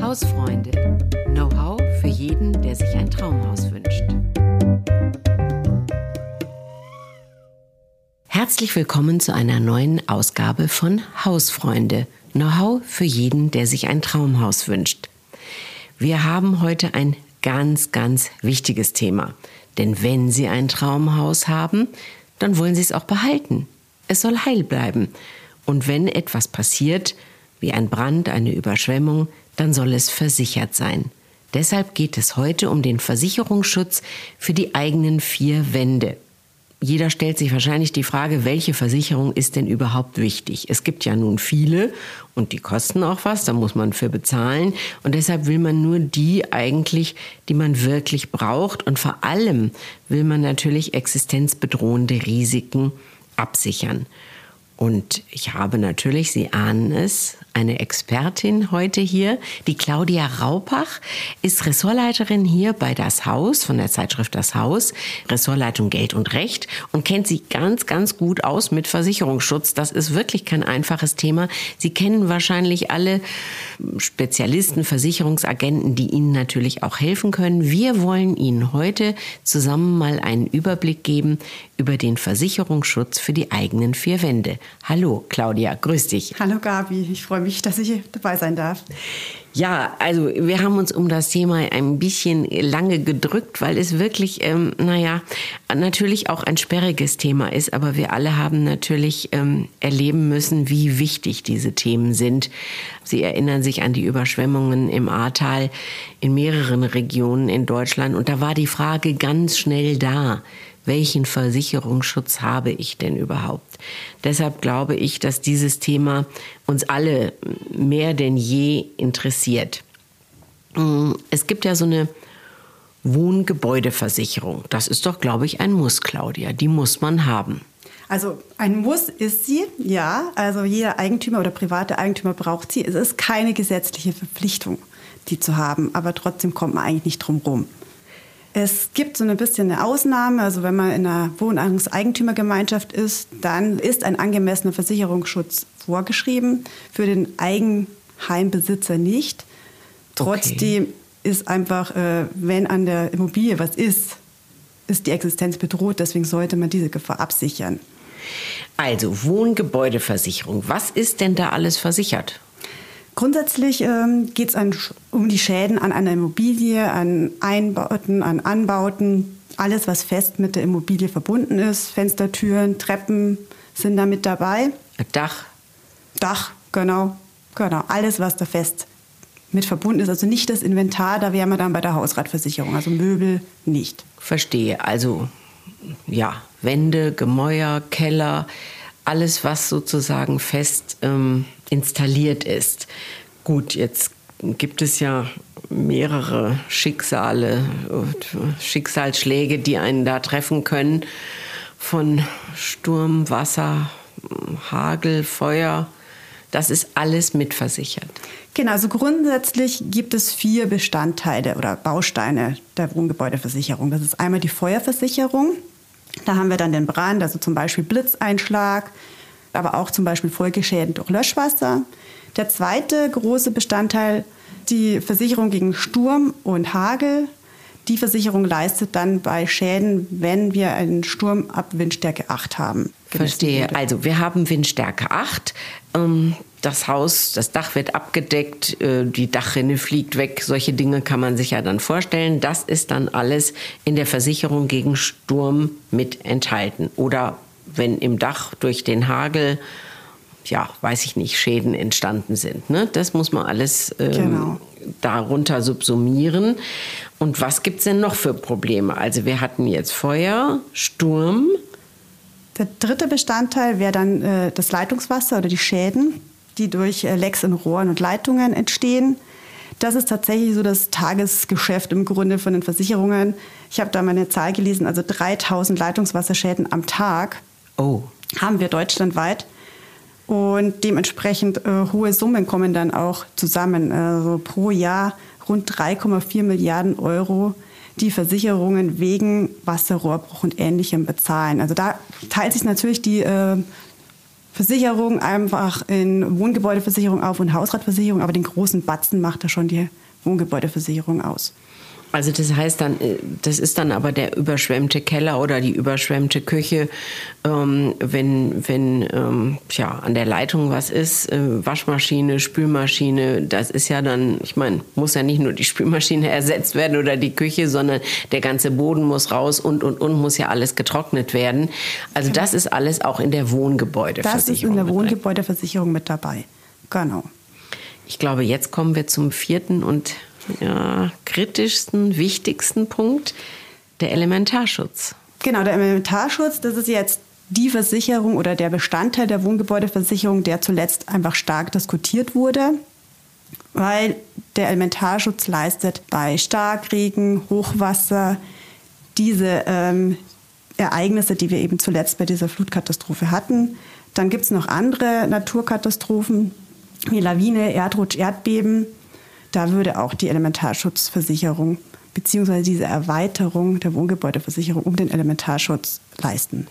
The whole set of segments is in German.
Hausfreunde. Know-how für jeden, der sich ein Traumhaus wünscht. Herzlich willkommen zu einer neuen Ausgabe von Hausfreunde. Know-how für jeden, der sich ein Traumhaus wünscht. Wir haben heute ein ganz, ganz wichtiges Thema. Denn wenn Sie ein Traumhaus haben, dann wollen Sie es auch behalten. Es soll heil bleiben. Und wenn etwas passiert, wie ein Brand, eine Überschwemmung, dann soll es versichert sein. Deshalb geht es heute um den Versicherungsschutz für die eigenen vier Wände. Jeder stellt sich wahrscheinlich die Frage, welche Versicherung ist denn überhaupt wichtig? Es gibt ja nun viele und die kosten auch was, da muss man für bezahlen. Und deshalb will man nur die eigentlich, die man wirklich braucht. Und vor allem will man natürlich existenzbedrohende Risiken absichern. Und ich habe natürlich, Sie ahnen es, eine Expertin heute hier. Die Claudia Raupach ist Ressortleiterin hier bei Das Haus, von der Zeitschrift Das Haus, Ressortleitung Geld und Recht und kennt sich ganz, ganz gut aus mit Versicherungsschutz. Das ist wirklich kein einfaches Thema. Sie kennen wahrscheinlich alle Spezialisten, Versicherungsagenten, die Ihnen natürlich auch helfen können. Wir wollen Ihnen heute zusammen mal einen Überblick geben über den Versicherungsschutz für die eigenen vier Wände. Hallo Claudia, grüß dich. Hallo Gabi, ich freue mich, dass ich dabei sein darf. Ja, also wir haben uns um das Thema ein bisschen lange gedrückt, weil es wirklich, natürlich auch ein sperriges Thema ist. Aber wir alle haben natürlich erleben müssen, wie wichtig diese Themen sind. Sie erinnern sich an die Überschwemmungen im Ahrtal in mehreren Regionen in Deutschland. Und da war die Frage ganz schnell da. Welchen Versicherungsschutz habe ich denn überhaupt? Deshalb glaube ich, dass dieses Thema uns alle mehr denn je interessiert. Es gibt ja so eine Wohngebäudeversicherung. Das ist doch, glaube ich, ein Muss, Claudia. Die muss man haben. Also ein Muss ist sie, ja. Also jeder Eigentümer oder private Eigentümer braucht sie. Es ist keine gesetzliche Verpflichtung, die zu haben. Aber trotzdem kommt man eigentlich nicht drum rum. Es gibt so ein bisschen eine Ausnahme, also wenn man in einer Wohnungseigentümergemeinschaft ist, dann ist ein angemessener Versicherungsschutz vorgeschrieben, für den Eigenheimbesitzer nicht. Trotzdem ist einfach, wenn an der Immobilie was ist die Existenz bedroht, deswegen sollte man diese Gefahr absichern. Also Wohngebäudeversicherung, was ist denn da alles versichert? Grundsätzlich geht es um die Schäden an einer Immobilie, an Einbauten, an Anbauten, alles, was fest mit der Immobilie verbunden ist. Fenster, Türen, Treppen sind da mit dabei. Dach, genau. Alles, was da fest mit verbunden ist. Also nicht das Inventar, da wären wir dann bei der Hausratversicherung, also Möbel nicht. Verstehe, also ja, Wände, Gemäuer, Keller, alles, was sozusagen fest installiert ist. Gut, jetzt gibt es ja mehrere Schicksalsschläge, die einen da treffen können. Von Sturm, Wasser, Hagel, Feuer. Das ist alles mitversichert. Genau, also grundsätzlich gibt es 4 Bestandteile oder Bausteine der Wohngebäudeversicherung. Das ist einmal die Feuerversicherung. Da haben wir dann den Brand, also zum Beispiel Blitzeinschlag, aber auch zum Beispiel Folgeschäden durch Löschwasser. Der zweite große Bestandteil, die Versicherung gegen Sturm und Hagel. Die Versicherung leistet dann bei Schäden, wenn wir einen Sturm ab Windstärke 8 haben. Verstehe. Also wir haben Windstärke 8. Das Dach wird abgedeckt, die Dachrinne fliegt weg. Solche Dinge kann man sich ja dann vorstellen. Das ist dann alles in der Versicherung gegen Sturm mit enthalten. Oder wenn im Dach durch den Hagel, Schäden entstanden sind. Ne? Das muss man alles darunter subsumieren. Und was gibt es denn noch für Probleme? Also wir hatten jetzt Feuer, Sturm. Der dritte Bestandteil wäre dann das Leitungswasser oder die Schäden, die durch Lecks in Rohren und Leitungen entstehen. Das ist tatsächlich so das Tagesgeschäft im Grunde von den Versicherungen. Ich habe da mal eine Zahl gelesen, also 3000 Leitungswasserschäden am Tag haben wir deutschlandweit. Und dementsprechend hohe Summen kommen dann auch zusammen. Also pro Jahr rund 3,4 Milliarden Euro, die Versicherungen wegen Wasserrohrbruch und Ähnlichem bezahlen. Also da teilt sich natürlich die Versicherung einfach in Wohngebäudeversicherung auf und Hausratversicherung, aber den großen Batzen macht da schon die Wohngebäudeversicherung aus. Also das heißt dann, das ist dann aber der überschwemmte Keller oder die überschwemmte Küche, wenn an der Leitung was ist, Waschmaschine, Spülmaschine, das ist ja dann, ich meine, muss ja nicht nur die Spülmaschine ersetzt werden oder die Küche, sondern der ganze Boden muss raus und muss ja alles getrocknet werden. Also das ist alles auch in der Wohngebäudeversicherung. Das ist in der Wohngebäudeversicherung mit dabei, genau. Ich glaube, jetzt kommen wir zum vierten und kritischsten, wichtigsten Punkt, der Elementarschutz. Genau, der Elementarschutz, das ist jetzt die Versicherung oder der Bestandteil der Wohngebäudeversicherung, der zuletzt einfach stark diskutiert wurde, weil der Elementarschutz leistet bei Starkregen, Hochwasser diese Ereignisse, die wir eben zuletzt bei dieser Flutkatastrophe hatten. Dann gibt es noch andere Naturkatastrophen wie Lawine, Erdrutsch, Erdbeben. Da würde auch die Elementarschutzversicherung bzw. diese Erweiterung der Wohngebäudeversicherung um den Elementarschutz leisten.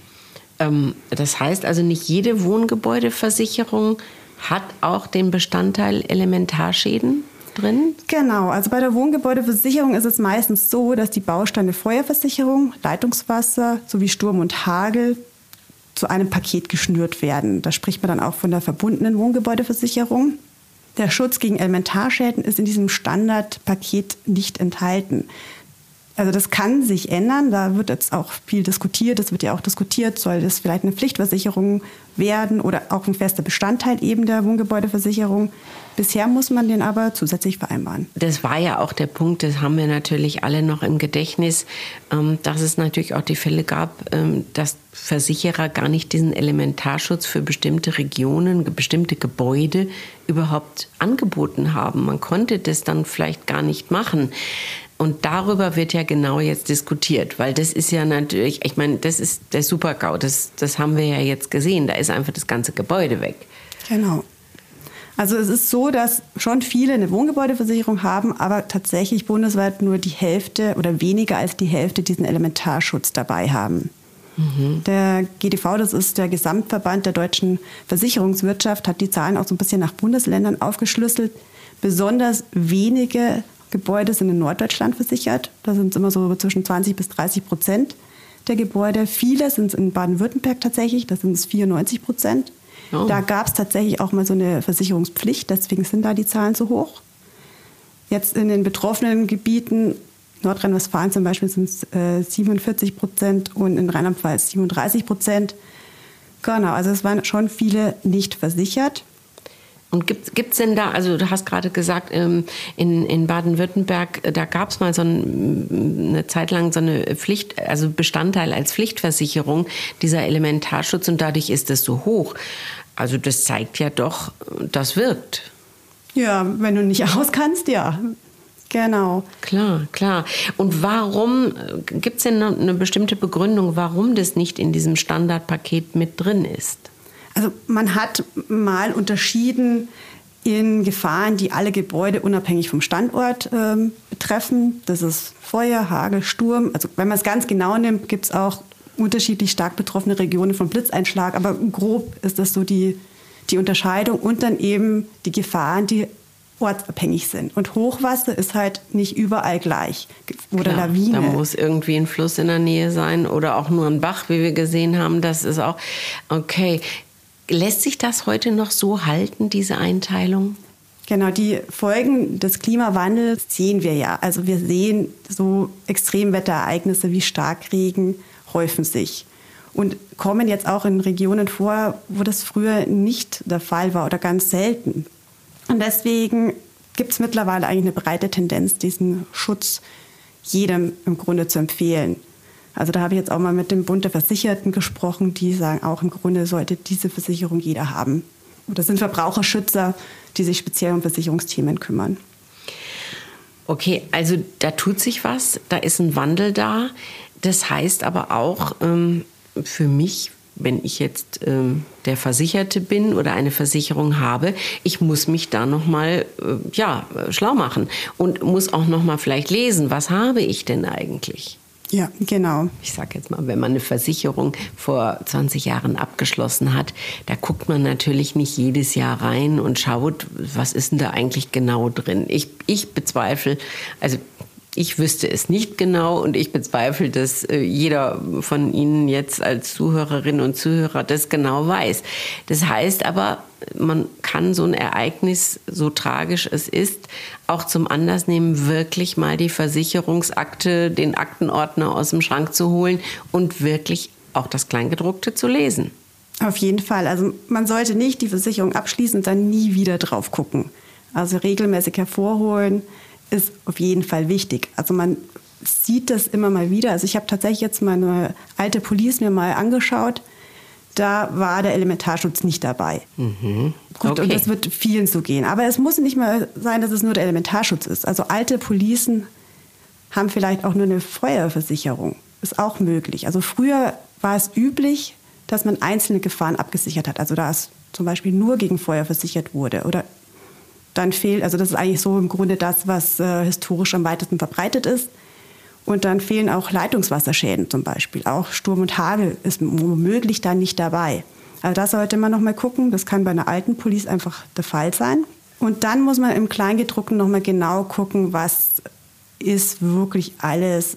Das heißt also, nicht jede Wohngebäudeversicherung hat auch den Bestandteil Elementarschäden drin? Genau, also bei der Wohngebäudeversicherung ist es meistens so, dass die Bausteine Feuerversicherung, Leitungswasser sowie Sturm und Hagel zu einem Paket geschnürt werden. Da spricht man dann auch von der verbundenen Wohngebäudeversicherung. Der Schutz gegen Elementarschäden ist in diesem Standardpaket nicht enthalten. Also das kann sich ändern, da wird jetzt auch viel diskutiert, es wird ja auch diskutiert, soll das vielleicht eine Pflichtversicherung werden oder auch ein fester Bestandteil eben der Wohngebäudeversicherung. Bisher muss man den aber zusätzlich vereinbaren. Das war ja auch der Punkt, das haben wir natürlich alle noch im Gedächtnis, dass es natürlich auch die Fälle gab, dass Versicherer gar nicht diesen Elementarschutz für bestimmte Regionen, bestimmte Gebäude überhaupt angeboten haben. Man konnte das dann vielleicht gar nicht machen. Und darüber wird ja genau jetzt diskutiert, weil das ist ja natürlich, ich meine, das ist der Super-GAU, das haben wir ja jetzt gesehen, da ist einfach das ganze Gebäude weg. Genau. Also es ist so, dass schon viele eine Wohngebäudeversicherung haben, aber tatsächlich bundesweit nur die Hälfte oder weniger als die Hälfte diesen Elementarschutz dabei haben. Mhm. Der GDV, das ist der Gesamtverband der deutschen Versicherungswirtschaft, hat die Zahlen auch so ein bisschen nach Bundesländern aufgeschlüsselt. Besonders wenige Gebäude sind in Norddeutschland versichert. Da sind es immer so zwischen 20-30% der Gebäude. Viele sind es in Baden-Württemberg tatsächlich, da sind es 94%. Oh. Da gab es tatsächlich auch mal so eine Versicherungspflicht, deswegen sind da die Zahlen so hoch. Jetzt in den betroffenen Gebieten, Nordrhein-Westfalen zum Beispiel, sind es 47% und in Rheinland-Pfalz 37%. Genau, also es waren schon viele nicht versichert. Und gibt's denn da, also du hast gerade gesagt, in Baden-Württemberg, da gab es mal so eine Zeit lang so eine Pflicht, also Bestandteil als Pflichtversicherung, dieser Elementarschutz, und dadurch ist es so hoch. Also das zeigt ja doch, das wirkt. Ja, wenn du nicht auskannst, ja. Genau. Klar. Und warum, gibt es denn noch eine bestimmte Begründung, warum das nicht in diesem Standardpaket mit drin ist? Also man hat mal unterschieden in Gefahren, die alle Gebäude unabhängig vom Standort betreffen. Das ist Feuer, Hagel, Sturm. Also wenn man es ganz genau nimmt, gibt es auch unterschiedlich stark betroffene Regionen von Blitzeinschlag. Aber grob ist das so die Unterscheidung. Und dann eben die Gefahren, die ortsabhängig sind. Und Hochwasser ist halt nicht überall gleich. Oder klar, Lawine. Da muss irgendwie ein Fluss in der Nähe sein oder auch nur ein Bach, wie wir gesehen haben. Das ist auch okay. Lässt sich das heute noch so halten, diese Einteilung? Genau, die Folgen des Klimawandels sehen wir ja. Also wir sehen, so Extremwetterereignisse wie Starkregen häufen sich und kommen jetzt auch in Regionen vor, wo das früher nicht der Fall war oder ganz selten. Und deswegen gibt es mittlerweile eigentlich eine breite Tendenz, diesen Schutz jedem im Grunde zu empfehlen. Also da habe ich jetzt auch mal mit dem Bund der Versicherten gesprochen, die sagen auch, im Grunde sollte diese Versicherung jeder haben. Und das sind Verbraucherschützer, die sich speziell um Versicherungsthemen kümmern. Okay, also da tut sich was, da ist ein Wandel da. Das heißt aber auch für mich, wenn ich jetzt der Versicherte bin oder eine Versicherung habe, ich muss mich da nochmal schlau machen und muss auch nochmal vielleicht lesen, was habe ich denn eigentlich? Ja, genau. Ich sage jetzt mal, wenn man eine Versicherung vor 20 Jahren abgeschlossen hat, da guckt man natürlich nicht jedes Jahr rein und schaut, was ist denn da eigentlich genau drin. Ich bezweifle, also ich wüsste es nicht genau und ich bezweifle, dass jeder von Ihnen jetzt als Zuhörerinnen und Zuhörer das genau weiß. Das heißt aber, man kann so ein Ereignis, so tragisch es ist, auch zum Anlass nehmen, wirklich mal die Versicherungsakte, den Aktenordner aus dem Schrank zu holen und wirklich auch das Kleingedruckte zu lesen. Auf jeden Fall. Also man sollte nicht die Versicherung abschließen und dann nie wieder drauf gucken. Also regelmäßig hervorholen ist auf jeden Fall wichtig. Also man sieht das immer mal wieder. Also ich habe tatsächlich jetzt meine alte Police mir mal angeschaut. Da war der Elementarschutz nicht dabei. Mhm. Gut, okay. Und das wird vielen so gehen. Aber es muss nicht mal sein, dass es nur der Elementarschutz ist. Also alte Policen haben vielleicht auch nur eine Feuerversicherung. Ist auch möglich. Also früher war es üblich, dass man einzelne Gefahren abgesichert hat. Also da es zum Beispiel nur gegen Feuer versichert wurde. Oder dann fehlt, also das ist eigentlich so im Grunde das, was historisch am weitesten verbreitet ist. Und dann fehlen auch Leitungswasserschäden zum Beispiel. Auch Sturm und Hagel ist womöglich dann nicht dabei. Also das sollte man noch mal gucken. Das kann bei einer alten Police einfach der Fall sein. Und dann muss man im Kleingedruckten noch mal genau gucken, was ist wirklich alles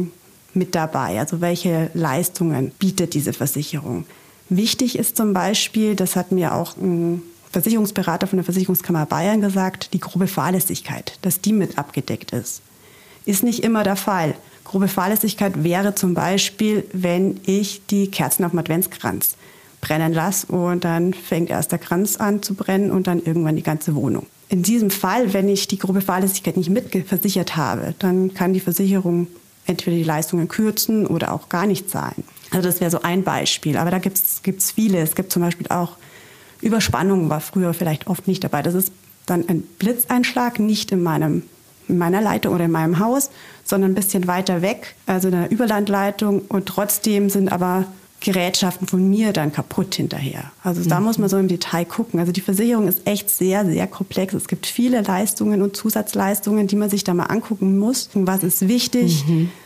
mit dabei. Also welche Leistungen bietet diese Versicherung. Wichtig ist zum Beispiel, das hat mir auch ein Versicherungsberater von der Versicherungskammer Bayern gesagt, die grobe Fahrlässigkeit, dass die mit abgedeckt ist. Ist nicht immer der Fall. Grobe Fahrlässigkeit wäre zum Beispiel, wenn ich die Kerzen auf dem Adventskranz brennen lasse und dann fängt erst der Kranz an zu brennen und dann irgendwann die ganze Wohnung. In diesem Fall, wenn ich die grobe Fahrlässigkeit nicht mitversichert habe, dann kann die Versicherung entweder die Leistungen kürzen oder auch gar nicht zahlen. Also das wäre so ein Beispiel. Aber da gibt's viele. Es gibt zum Beispiel auch Überspannung, war früher vielleicht oft nicht dabei. Das ist dann ein Blitzeinschlag, nicht in meiner Leitung oder in meinem Haus, sondern ein bisschen weiter weg, also in einer Überlandleitung. Und trotzdem sind aber Gerätschaften von mir dann kaputt hinterher. Also da muss man so im Detail gucken. Also die Versicherung ist echt sehr, sehr komplex. Es gibt viele Leistungen und Zusatzleistungen, die man sich da mal angucken muss. Was ist wichtig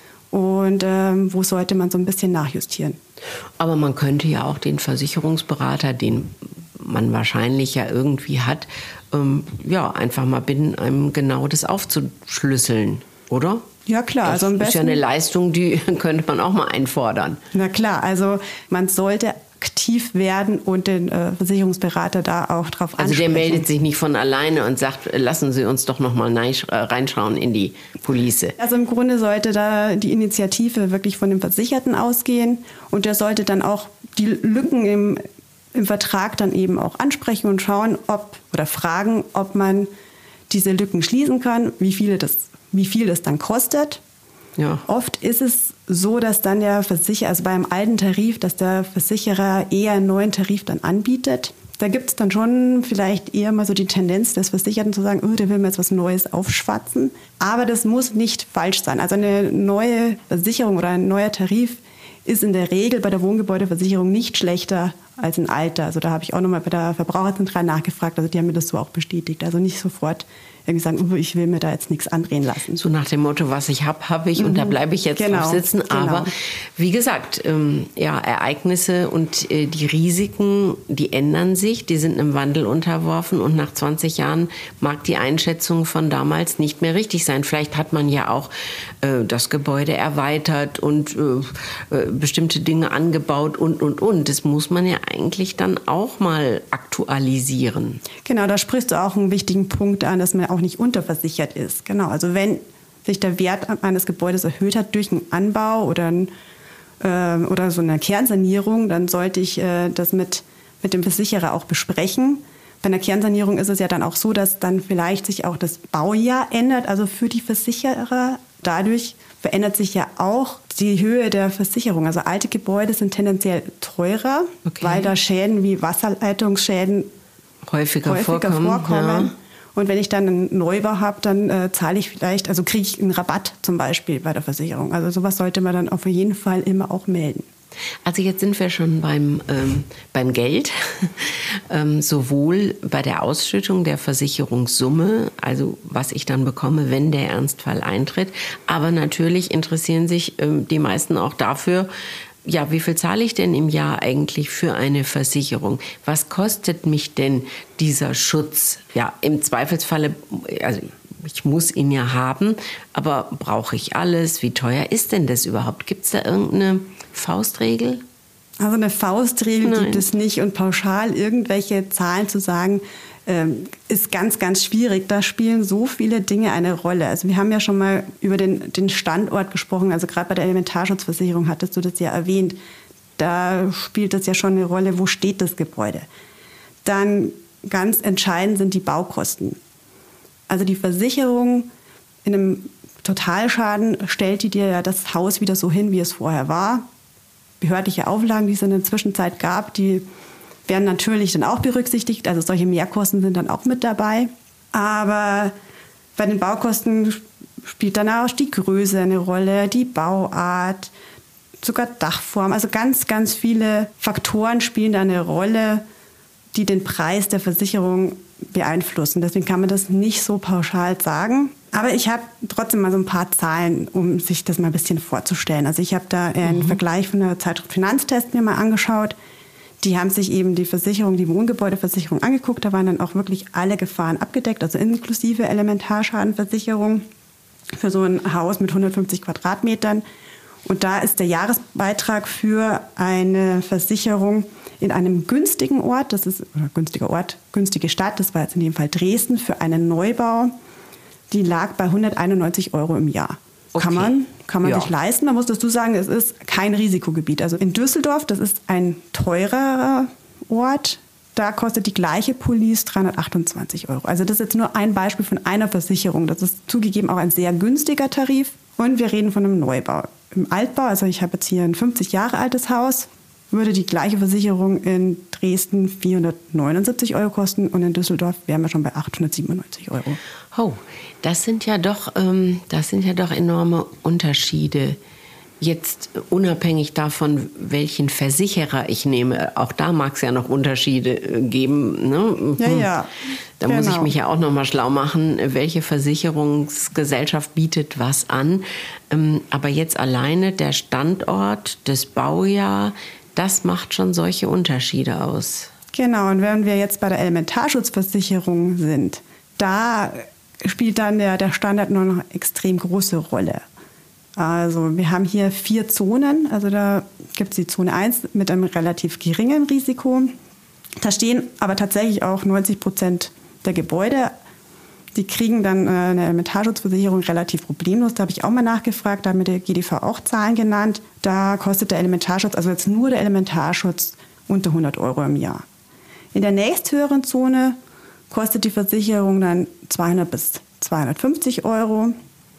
und wo sollte man so ein bisschen nachjustieren. Aber man könnte ja auch den Versicherungsberater, den man wahrscheinlich ja irgendwie hat, einfach mal bitten, einem genau das aufzuschlüsseln, oder? Ja klar, Das also am ist besten. ja eine Leistung, die könnte man auch mal einfordern. Na klar, also man sollte aktiv werden und den Versicherungsberater da auch drauf ansprechen. Also der meldet sich nicht von alleine und sagt, lassen Sie uns doch noch mal reinschauen in die Police. Also im Grunde sollte da die Initiative wirklich von dem Versicherten ausgehen und der sollte dann auch die Lücken im Vertrag dann eben auch ansprechen und schauen, oder fragen, ob man diese Lücken schließen kann, wie viel das dann kostet. Ja. Oft ist es so, dass dann der Versicherer, also beim alten Tarif, dass der Versicherer eher einen neuen Tarif dann anbietet. Da gibt es dann schon vielleicht eher mal so die Tendenz des Versicherten zu sagen, der will mir jetzt was Neues aufschwatzen. Aber das muss nicht falsch sein. Also eine neue Versicherung oder ein neuer Tarif ist in der Regel bei der Wohngebäudeversicherung nicht schlechter als ein alter. Also da habe ich auch nochmal bei der Verbraucherzentrale nachgefragt. Also die haben mir das so auch bestätigt. Also nicht sofort irgendwie sagen, ich will mir da jetzt nichts andrehen lassen. So nach dem Motto, was ich habe ich und da bleibe ich jetzt drauf sitzen. Aber wie gesagt, Ereignisse und die Risiken, die ändern sich, die sind einem Wandel unterworfen und nach 20 Jahren mag die Einschätzung von damals nicht mehr richtig sein. Vielleicht hat man ja auch das Gebäude erweitert und bestimmte Dinge angebaut und. Das muss man ja eigentlich dann auch mal aktualisieren. Genau, da sprichst du auch einen wichtigen Punkt an, dass man auch nicht unterversichert ist. Genau, also wenn sich der Wert eines Gebäudes erhöht hat durch einen Anbau oder so eine Kernsanierung, dann sollte ich das mit dem Versicherer auch besprechen. Bei einer Kernsanierung ist es ja dann auch so, dass dann vielleicht sich auch das Baujahr ändert, also für die Versicherer. Dadurch verändert sich ja auch die Höhe der Versicherung. Also alte Gebäude sind tendenziell teurer, weil da Schäden wie Wasserleitungsschäden häufiger vorkommen. Ja. Und wenn ich dann einen Neubau habe, dann zahle ich kriege ich einen Rabatt zum Beispiel bei der Versicherung. Also sowas sollte man dann auf jeden Fall immer auch melden. Also jetzt sind wir schon beim Geld, sowohl bei der Ausschüttung der Versicherungssumme, also was ich dann bekomme, wenn der Ernstfall eintritt, aber natürlich interessieren sich die meisten auch dafür, ja, wie viel zahle ich denn im Jahr eigentlich für eine Versicherung? Was kostet mich denn dieser Schutz? Ja, im Zweifelsfalle, also ich muss ihn ja haben, aber brauche ich alles? Wie teuer ist denn das überhaupt? Gibt es da irgendeine Faustregel? Also eine Faustregel gibt es nicht und pauschal irgendwelche Zahlen zu sagen, ist ganz, ganz schwierig. Da spielen so viele Dinge eine Rolle. Also wir haben ja schon mal über den Standort gesprochen. Also gerade bei der Elementarschutzversicherung hattest du das ja erwähnt. Da spielt das ja schon eine Rolle, wo steht das Gebäude. Dann ganz entscheidend sind die Baukosten. Also die Versicherung in einem Totalschaden stellt die dir ja das Haus wieder so hin, wie es vorher war. Behördliche Auflagen, die es in der Zwischenzeit gab, die werden natürlich dann auch berücksichtigt. Also solche Mehrkosten sind dann auch mit dabei. Aber bei den Baukosten spielt dann auch die Größe eine Rolle, die Bauart, sogar Dachform. Also ganz, ganz viele Faktoren spielen da eine Rolle, die den Preis der Versicherung beeinflussen. Deswegen kann man das nicht so pauschal sagen. Aber ich habe trotzdem mal so ein paar Zahlen, um sich das mal ein bisschen vorzustellen. Also ich habe da einen Vergleich von der Zeitschrift Finanztest mir mal angeschaut. Die haben sich eben die Versicherung, die Wohngebäudeversicherung angeguckt. Da waren dann auch wirklich alle Gefahren abgedeckt, also inklusive Elementarschadenversicherung für so ein Haus mit 150 Quadratmetern. Und da ist der Jahresbeitrag für eine Versicherung in einem günstigen Ort, günstige Stadt, das war jetzt in dem Fall Dresden, für einen Neubau, die lag bei 191 € im Jahr. Okay. Kann man sich leisten. Man muss dazu sagen, es ist kein Risikogebiet. Also in Düsseldorf, das ist ein teurerer Ort, da kostet die gleiche Police 328 €. Also das ist jetzt nur ein Beispiel von einer Versicherung. Das ist zugegeben auch ein sehr günstiger Tarif. Und wir reden von einem Neubau. Im Altbau, also ich habe jetzt hier ein 50 Jahre altes Haus, würde die gleiche Versicherung in Dresden 479 € kosten und in Düsseldorf wären wir schon bei 897 €. Oh, das sind ja doch enorme Unterschiede. Jetzt unabhängig davon, welchen Versicherer ich nehme, auch da mag es ja noch Unterschiede geben. Ne? Ja. Da muss ich mich ja auch noch mal schlau machen, welche Versicherungsgesellschaft bietet was an. Aber jetzt alleine der Standort, das Baujahr, das macht schon solche Unterschiede aus. Genau, und wenn wir jetzt bei der Elementarschutzversicherung sind, da spielt dann der Standard nur noch extrem große Rolle. Also wir haben hier 4 Zonen, also da gibt es die Zone 1 mit einem relativ geringen Risiko. Da stehen aber tatsächlich auch 90% der Gebäude. Die kriegen dann eine Elementarschutzversicherung relativ problemlos. Da habe ich auch mal nachgefragt, da hat mir der GDV auch Zahlen genannt. Da kostet der Elementarschutz, also jetzt nur der Elementarschutz, unter 100 € im Jahr. In der nächsthöheren Zone kostet die Versicherung dann 200 bis 250 €.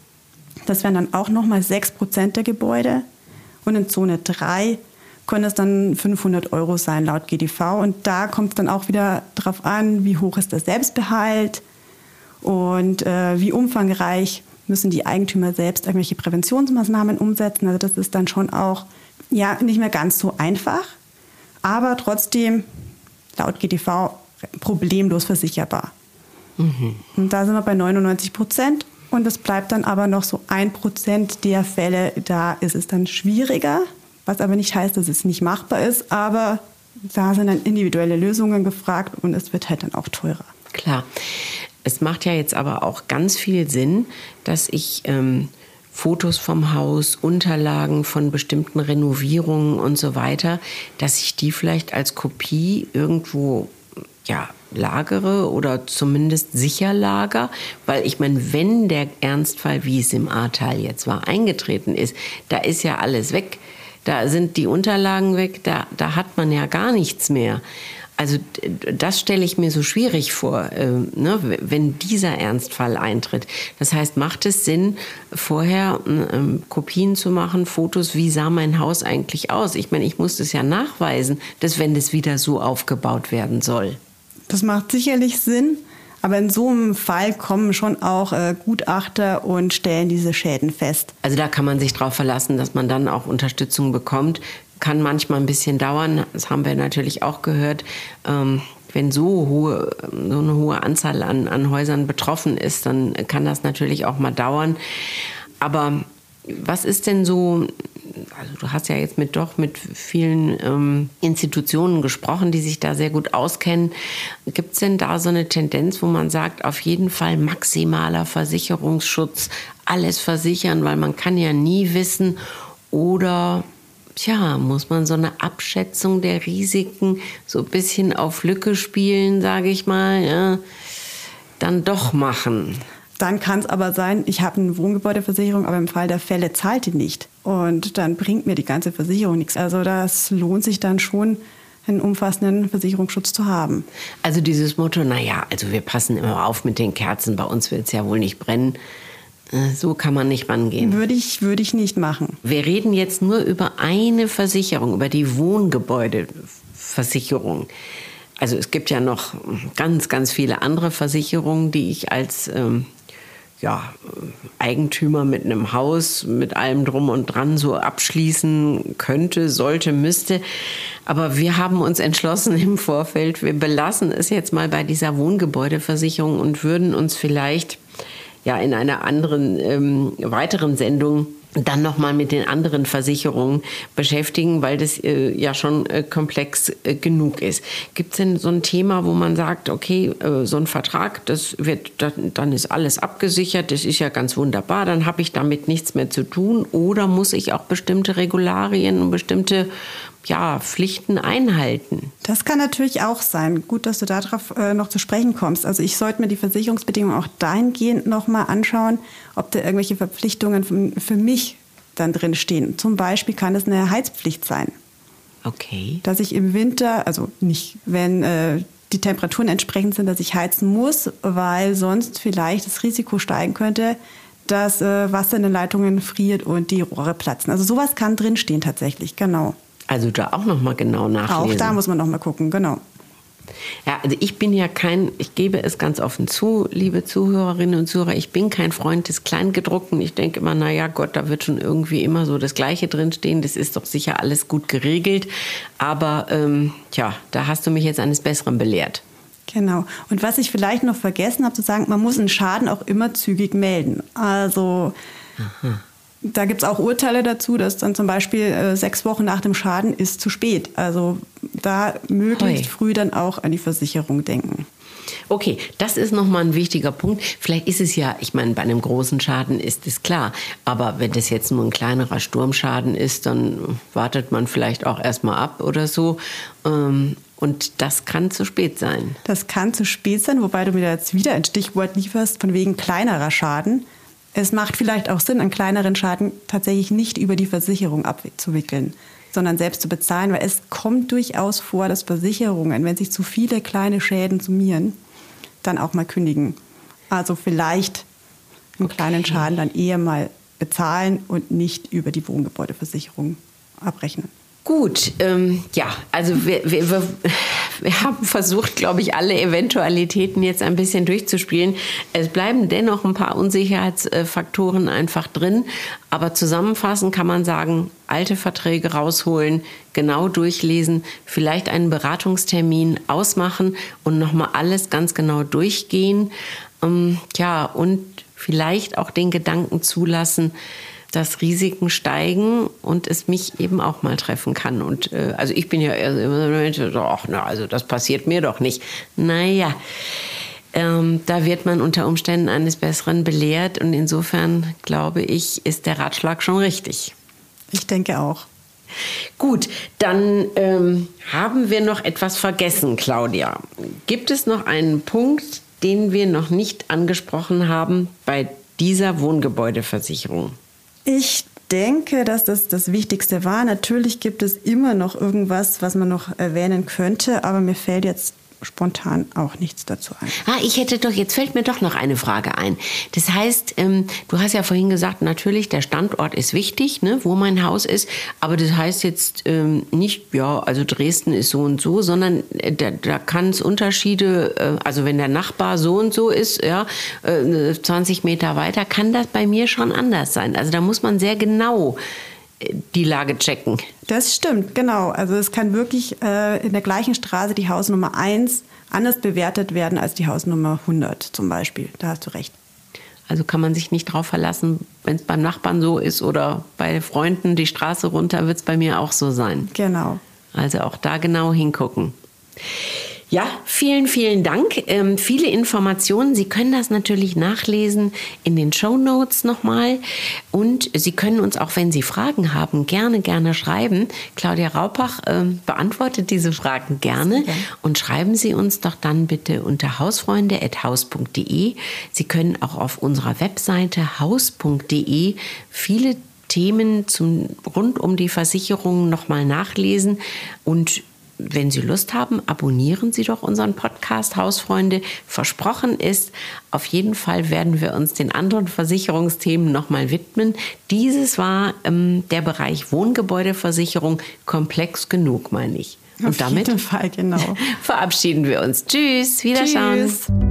Das wären dann auch nochmal 6% der Gebäude. Und in Zone 3 können es dann 500 € sein laut GDV. Und da kommt es dann auch wieder darauf an, wie hoch ist der Selbstbehalt und wie umfangreich müssen die Eigentümer selbst irgendwelche Präventionsmaßnahmen umsetzen. Also das ist dann schon auch nicht mehr ganz so einfach, aber trotzdem laut GDV problemlos versicherbar. Und da sind wir bei 99%. Und es bleibt dann aber noch so 1% der Fälle, da ist es dann schwieriger, was aber nicht heißt, dass es nicht machbar ist, aber da sind dann individuelle Lösungen gefragt und es wird halt dann auch teurer. Klar. Es macht ja jetzt aber auch ganz viel Sinn, dass ich Fotos vom Haus, Unterlagen von bestimmten Renovierungen und so weiter, dass ich die vielleicht als Kopie irgendwo lagere oder zumindest sicher lager, weil ich meine, wenn der Ernstfall, wie es im Ahrtal jetzt war, eingetreten ist, da ist ja alles weg, da sind die Unterlagen weg, da hat man ja gar nichts mehr. Also das stelle ich mir so schwierig vor, wenn dieser Ernstfall eintritt. Das heißt, macht es Sinn, vorher Kopien zu machen, Fotos, wie sah mein Haus eigentlich aus? Ich meine, ich muss das ja nachweisen, dass wenn das wieder so aufgebaut werden soll. Das macht sicherlich Sinn, aber in so einem Fall kommen schon auch Gutachter und stellen diese Schäden fest. Also da kann man sich drauf verlassen, dass man dann auch Unterstützung bekommt, kann manchmal ein bisschen dauern. Das haben wir natürlich auch gehört. Wenn so eine hohe Anzahl an Häusern betroffen ist, dann kann das natürlich auch mal dauern. Aber was ist denn so, also du hast ja jetzt mit vielen Institutionen gesprochen, die sich da sehr gut auskennen. Gibt es denn da so eine Tendenz, wo man sagt, auf jeden Fall maximaler Versicherungsschutz, alles versichern, weil man kann ja nie wissen, oder muss man so eine Abschätzung der Risiken so ein bisschen auf Lücke spielen, sage ich mal, dann doch machen? Dann kann es aber sein, ich habe eine Wohngebäudeversicherung, aber im Fall der Fälle zahlt die nicht. Und dann bringt mir die ganze Versicherung nichts. Also das lohnt sich dann schon, einen umfassenden Versicherungsschutz zu haben. Also dieses Motto, also wir passen immer auf mit den Kerzen, bei uns wird es ja wohl nicht brennen. So kann man nicht rangehen. Würde ich nicht machen. Wir reden jetzt nur über eine Versicherung, über die Wohngebäudeversicherung. Also es gibt ja noch ganz, ganz viele andere Versicherungen, die ich als Eigentümer mit einem Haus, mit allem drum und dran so abschließen könnte, sollte, müsste. Aber wir haben uns entschlossen im Vorfeld, wir belassen es jetzt mal bei dieser Wohngebäudeversicherung und würden uns vielleicht in einer anderen, weiteren Sendung dann nochmal mit den anderen Versicherungen beschäftigen, weil das schon komplex genug ist. Gibt es denn so ein Thema, wo man sagt, okay, so ein Vertrag, dann ist alles abgesichert, das ist ja ganz wunderbar, dann habe ich damit nichts mehr zu tun, oder muss ich auch bestimmte Regularien und bestimmte Pflichten einhalten? Das kann natürlich auch sein. Gut, dass du darauf noch zu sprechen kommst. Also ich sollte mir die Versicherungsbedingungen auch dahingehend nochmal anschauen, ob da irgendwelche Verpflichtungen für mich dann drin stehen. Zum Beispiel kann es eine Heizpflicht sein. Okay. Dass ich im Winter, also nicht, wenn die Temperaturen entsprechend sind, dass ich heizen muss, weil sonst vielleicht das Risiko steigen könnte, dass Wasser in den Leitungen friert und die Rohre platzen. Also sowas kann drinstehen tatsächlich, genau. Also da auch nochmal genau nachlesen. Auch da muss man nochmal gucken, genau. Ja, also ich bin ja ich gebe es ganz offen zu, liebe Zuhörerinnen und Zuhörer, ich bin kein Freund des Kleingedruckten. Ich denke immer, Gott, da wird schon irgendwie immer so das Gleiche drinstehen. Das ist doch sicher alles gut geregelt. Aber da hast du mich jetzt eines Besseren belehrt. Genau. Und was ich vielleicht noch vergessen habe zu sagen, man muss einen Schaden auch immer zügig melden. Also da gibt es auch Urteile dazu, dass dann zum Beispiel 6 Wochen nach dem Schaden ist zu spät. Also da möglichst früh dann auch an die Versicherung denken. Okay, das ist nochmal ein wichtiger Punkt. Vielleicht ist es ich meine, bei einem großen Schaden ist es klar. Aber wenn das jetzt nur ein kleinerer Sturmschaden ist, dann wartet man vielleicht auch erstmal ab oder so. Und das kann zu spät sein. Das kann zu spät sein, wobei du mir jetzt wieder ein Stichwort lieferst, von wegen kleinerer Schaden. Es macht vielleicht auch Sinn, einen kleineren Schaden tatsächlich nicht über die Versicherung abzuwickeln, sondern selbst zu bezahlen, weil es kommt durchaus vor, dass Versicherungen, wenn sich zu viele kleine Schäden summieren, dann auch mal kündigen. Also vielleicht einen kleinen Schaden dann eher mal bezahlen und nicht über die Wohngebäudeversicherung abrechnen. Gut, also wir haben versucht, glaube ich, alle Eventualitäten jetzt ein bisschen durchzuspielen. Es bleiben dennoch ein paar Unsicherheitsfaktoren einfach drin. Aber zusammenfassend kann man sagen, alte Verträge rausholen, genau durchlesen, vielleicht einen Beratungstermin ausmachen und nochmal alles ganz genau durchgehen. Und vielleicht auch den Gedanken zulassen, dass Risiken steigen und es mich eben auch mal treffen kann. Und also ich bin ja immer also das passiert mir doch nicht. Da wird man unter Umständen eines Besseren belehrt und insofern, glaube ich, ist der Ratschlag schon richtig. Ich denke auch. Gut, dann haben wir noch etwas vergessen, Claudia. Gibt es noch einen Punkt, den wir noch nicht angesprochen haben bei dieser Wohngebäudeversicherung? Ich denke, dass das das Wichtigste war. Natürlich gibt es immer noch irgendwas, was man noch erwähnen könnte, aber mir fällt jetzt spontan auch nichts dazu ein. Jetzt fällt mir doch noch eine Frage ein. Das heißt, du hast ja vorhin gesagt, natürlich, der Standort ist wichtig, ne, wo mein Haus ist, aber das heißt jetzt nicht, also Dresden ist so und so, sondern da kann es Unterschiede, also wenn der Nachbar so und so ist, 20 Meter weiter, kann das bei mir schon anders sein. Also da muss man sehr genau die Lage checken. Das stimmt, genau. Also es kann wirklich in der gleichen Straße die Hausnummer 1 anders bewertet werden als die Hausnummer 100 zum Beispiel. Da hast du recht. Also kann man sich nicht drauf verlassen, wenn es beim Nachbarn so ist oder bei Freunden die Straße runter, wird es bei mir auch so sein. Genau. Also auch da genau hingucken. Ja, vielen, vielen Dank. Viele Informationen. Sie können das natürlich nachlesen in den Shownotes nochmal. Und Sie können uns auch, wenn Sie Fragen haben, gerne schreiben. Claudia Raupach beantwortet diese Fragen gerne. Ja. Und schreiben Sie uns doch dann bitte unter hausfreunde@haus.de. Sie können auch auf unserer Webseite haus.de viele Themen rund um die Versicherung nochmal nachlesen. Und wenn Sie Lust haben, abonnieren Sie doch unseren Podcast Hausfreunde. Versprochen ist, auf jeden Fall werden wir uns den anderen Versicherungsthemen nochmal widmen. Dieses war der Bereich Wohngebäudeversicherung, komplex genug, meine ich. Und auf jeden Fall, genau. Verabschieden wir uns. Tschüss, Wiederschauen. Tschüss.